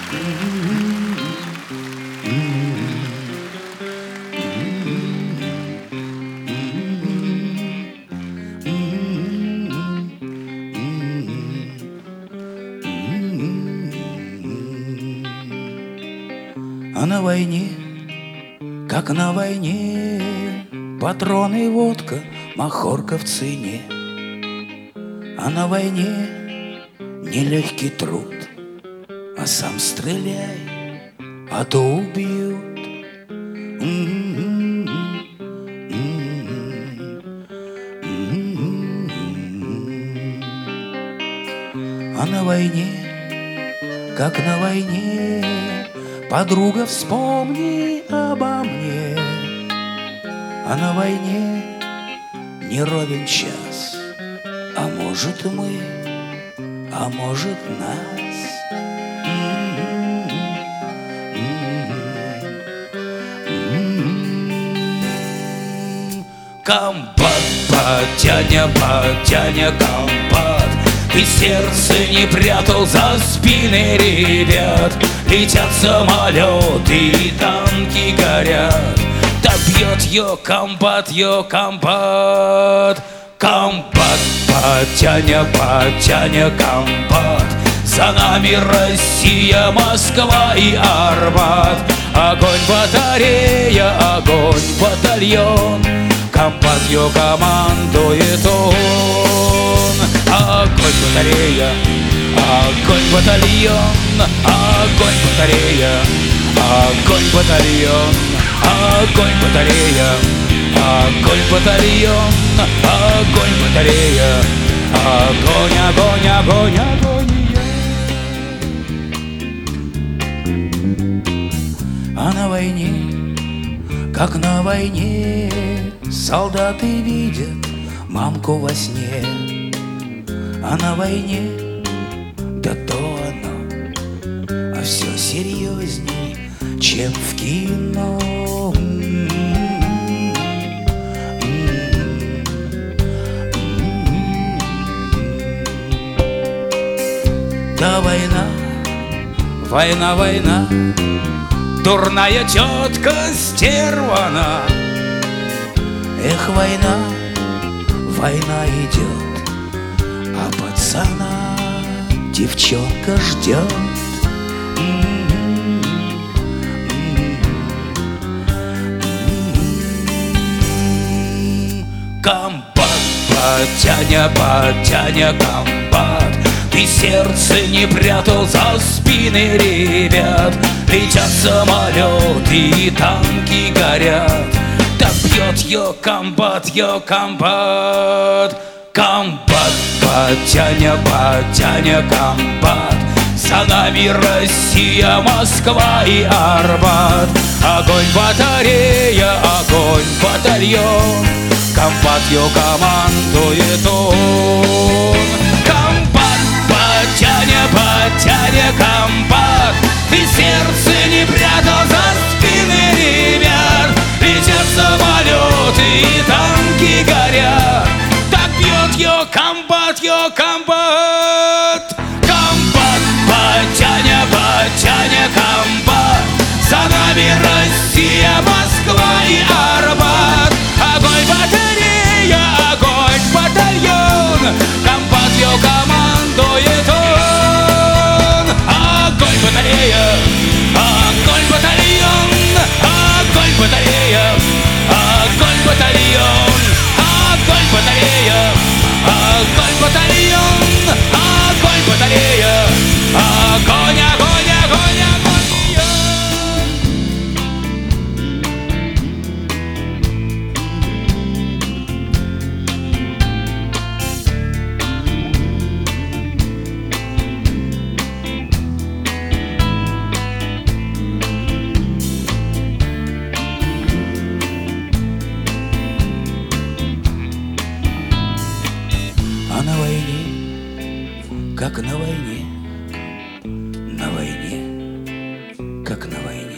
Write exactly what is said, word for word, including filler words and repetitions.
А на войне, как на войне, патроны и водка, махорка в цене. А на войне нелегкий труд, а сам стреляй, а то убьют. А на войне, как на войне, подруга, вспомни обо мне. А на войне не ровен час, а может мы, а может нас. Комбат, батяня, батяня, комбат, ты сердце не прятал за спины ребят. Летят самолеты и танки горят. Да бьет ее комбат, ее комбат. Комбат, батяня, батяня, комбат, за нами Россия, Москва и Арбат. Огонь батарея, огонь батальон, комбат ее командует он. Огонь батарея, огонь батальон, огонь батарея, огонь батальон, огонь батарея, огонь батальон, огонь батарея, огонь, огонь, огонь, огонь. А на войне, как на войне, солдаты видят мамку во сне. А на войне, да то оно, а все серьезней, чем в кино. Да война, война, война, дурная тетка стервана. Эх, война, война идет, а пацана девчонка ждет. Комбат, батяня, батяня, комбат, ты сердце не прятал за спины ребят. Летят самолеты и танки горят. Да бьет ее комбат, ее комбат. Комбат, батяня, батяня, комбат, за нами Россия, Москва и Арбат. Огонь батарея, огонь батальон, комбат ее командует он. Комбат, батяня, батяня, комбат, ты сердце не прятал за спины ребят. Летят самолеты и танки горят. Так бьет ее комбат, ее комбат. Комбат, батяня, батяня, комбат, за нами Россия, Москва и Арбат. Огонь батарея, огонь батальон, комбат ее командует он. Огонь батарея, огонь батальон, огонь батарея, огонь батальон, огонь батарея, огонь батальон, огонь батарея, огонь, огонь, огонь, огонь. А на войне, как на войне, на войне, как на войне.